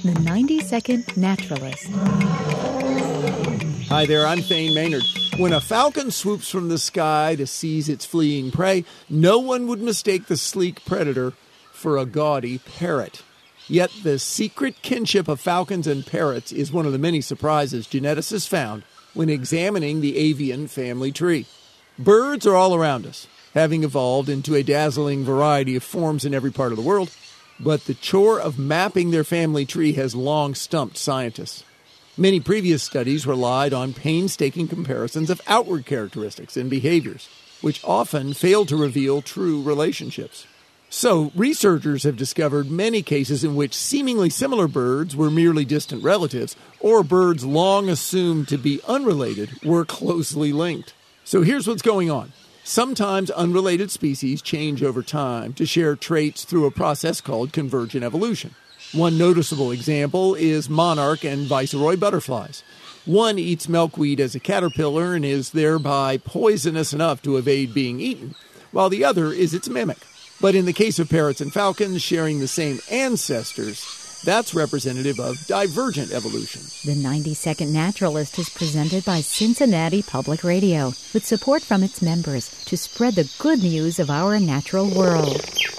The 90-Second Naturalist. Hi there, I'm Thane Maynard. When a falcon swoops from the sky to seize its fleeing prey, no one would mistake the sleek predator for a gaudy parrot. Yet the secret kinship of falcons and parrots is one of the many surprises geneticists found when examining the avian family tree. Birds are all around us, having evolved into a dazzling variety of forms in every part of the world, but the chore of mapping their family tree has long stumped scientists. Many previous studies relied on painstaking comparisons of outward characteristics and behaviors, which often fail to reveal true relationships. So, researchers have discovered many cases in which seemingly similar birds were merely distant relatives, or birds long assumed to be unrelated were closely linked. So here's what's going on. Sometimes unrelated species change over time to share traits through a process called convergent evolution. One noticeable example is monarch and viceroy butterflies. One eats milkweed as a caterpillar and is thereby poisonous enough to evade being eaten, while the other is its mimic. But in the case of parrots and falcons sharing the same ancestors, that's representative of divergent evolution. The 90-Second Naturalist is presented by Cincinnati Public Radio with support from its members to spread the good news of our natural world.